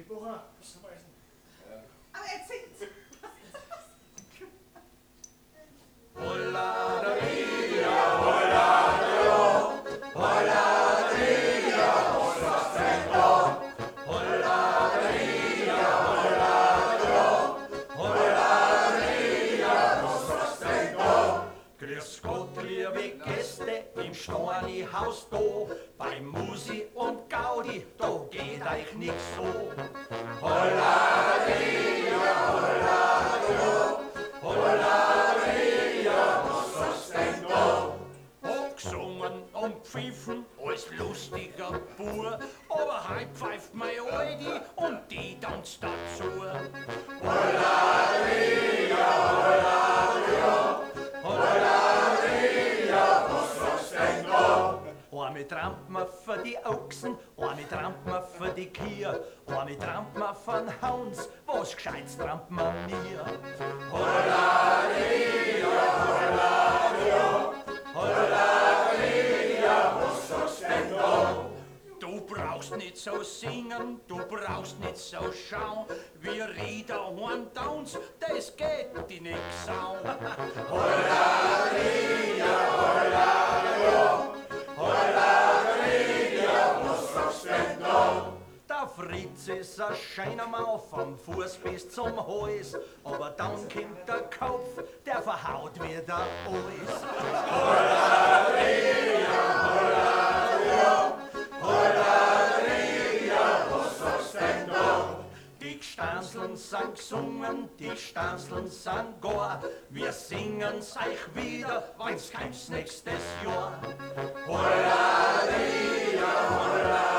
die Bucher, was zum Essen. Ja. Aber erzähl's. Holladeria, holladeo, holladeria, hollastendo, holladeria, holladeo, holladeria, hollastendo. Grüß Gott, liebe Gäste, im Storni-Haus da, bei Musi und Gaudi, da geht euch nicht so. Holladeria, holladeo, holladeria, hollastendo. Gesungen und pfiffen, alles lustiger Bur, aber heut pfeift mein Aldi und die tanzt dazu. Holladeria, holladeo, holladeria, hollastendo. Einmal trampt man für die Ochsen, einmal trampt man für die Kier, einmal trampt man von Hauns, was Gescheites trampt man mir. Holladeria, holladeo, holladeria, hollastendo. Du brauchst nicht so singen, du brauchst nicht so schauen, wie Rieder und Downs, das geht die nix sau. Holladeria, holladeo, holladeria, hollastendo. Der Fritz ist ein scheiner Mau, vom Fuß bis zum Hals, aber dann kommt der Kopf, der verhaut wieder alles. Holladeria, holladeo, holladeria, hollastendo. Die Stanzeln sind gesungen, die Stanzeln sind gar, wir singen's euch wieder, wenn's kommt's nächstes Jahr. Holladeria, holladeria.